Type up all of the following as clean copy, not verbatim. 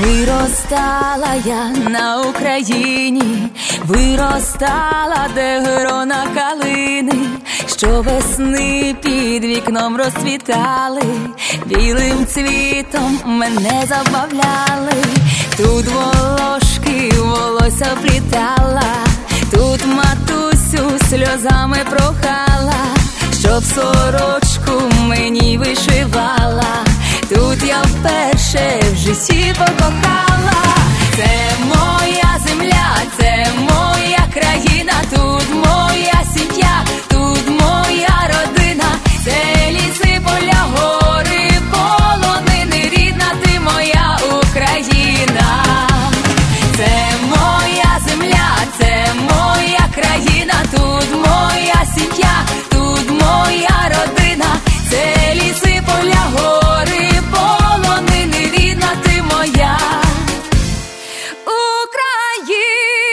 Виростала я на Україні, виростала, де грона калини, що весни під вікном розцвітали, білим цвітом мене забавляли. Тут волошки волосся вплітала, тут матусю сльозами прохала, щоб сорочку мені вишивала. Тут я вперше в житті покохала. Це моя земля, це моя країна, тут моя сім'я, тут моя родина, це ліси, поля, гори, полонини, рідна ти моя Україна. Це моя земля, це моя країна, тут моя сім'я, тут моя родина, це ліси, поля, гори, полонини, рідна ти моя Україна.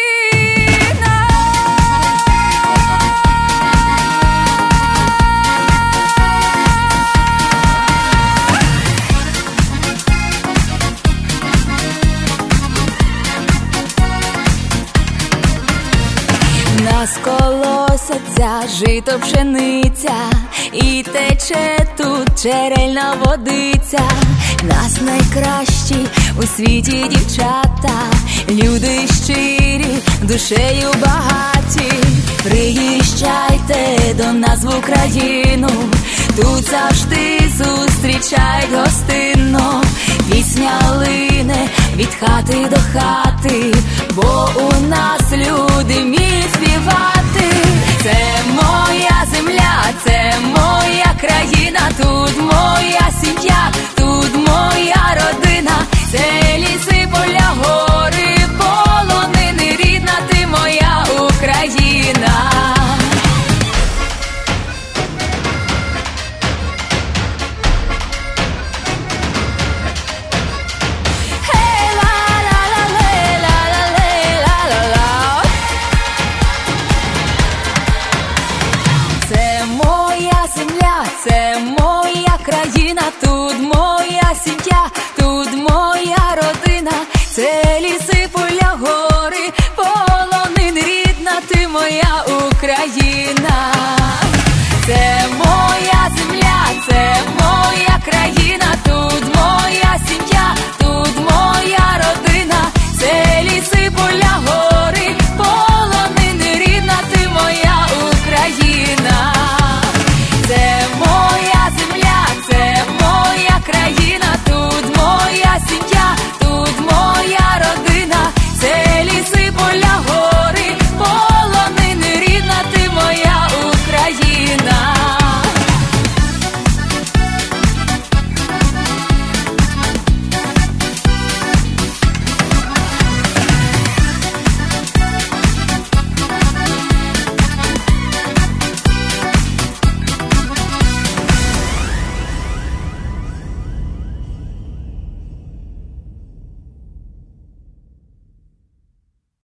Нас колосяться жито, пшениця, і тече тут джерельна водиця. Нас найкращі у світі дівчата, люди щирі, душею багаті. Приїжджайте до нас в Україну, тут завжди зустрічають гостинно. Пісня лине від хати до хати, бо у нас люди вміють співати. Це моя земля, це моя країна, тут моя сім'я, тут моя родина, це ліси, поля, гори, полонини, рідна ти моя Україна. Це моя країна, тут моя сім'я, тут моя родина, це ліси, поля, гори, полонини, рідна ти моя Україна. Це моя земля, це моя країна, тут моя сім'я,